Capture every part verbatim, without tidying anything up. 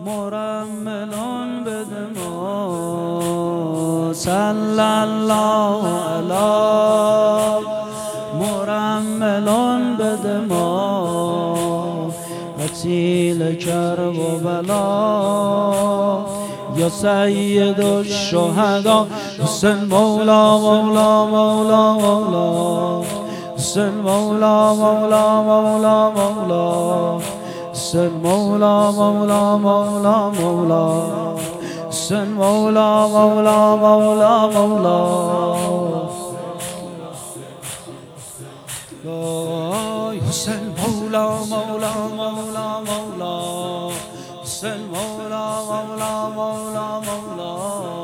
مرملان بده ما صلی الله علی مرملان بده ما قتیل کرب و بلا یا سید الشهدا حسین مولا مولا مولا مولا حسین مولا مولا مولا مولا حسین مولا مولا مولا مولا حسین مولا مولا مولا مولا حسین مولا مولا مولا مولا حسین مولا مولا مولا مولا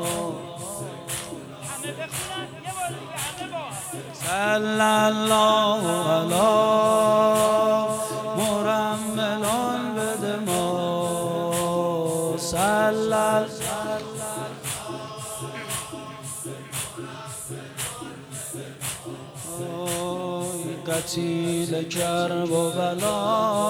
صلی الله علی مرملان بده ما صلی قتیل کرب و بلا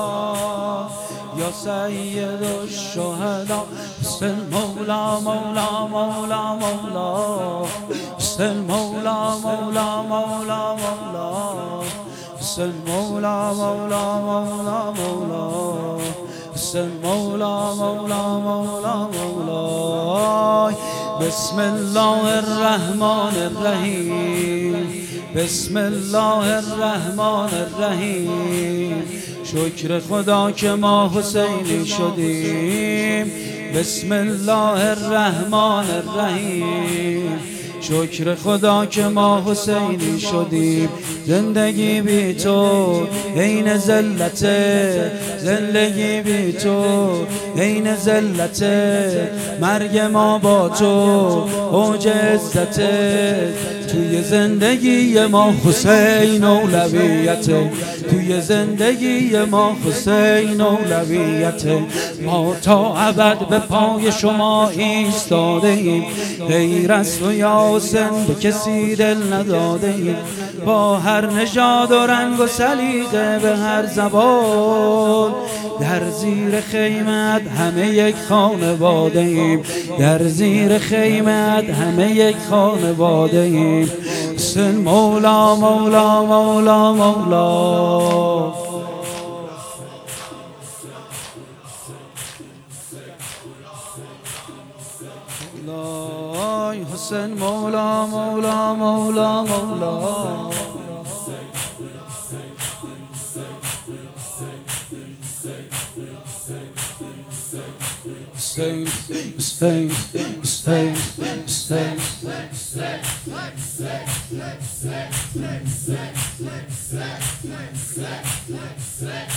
یا سید الشهدا حسین مولا مولا مولا مولا حسین مولا مولا مولا مولا حسین مولا مولا مولا مولا حسین مولا مولا مولا مولا بسم الله الرحمن الرحیم بسم الله الرحمن الرحیم شکر خدا که ما حسینی شدیم بسم الله الرحمن الرحیم شکر خدا که ما حسینی شدیم زندگی بی تو عین ذلت زندگی بی تو عین ذلت مرگ ما با تو اوج عزت توی زندگی ما حسین اولویت توی زندگی ما حسین اولویت ما تا ابد به پای شما ایستاده ایم غیر از تو یا حسین به کسی دل نداده ایم با هر نژاد و رنگ و سلیقه به هر زبان در زیر خیمت همه یک خانواده ایم در زیر خیمت همه یک خانواده ایم حسین مولا مولا مولا مولا حسین مولا مولا مولا مولا Stay, stay, stay, stay, stay.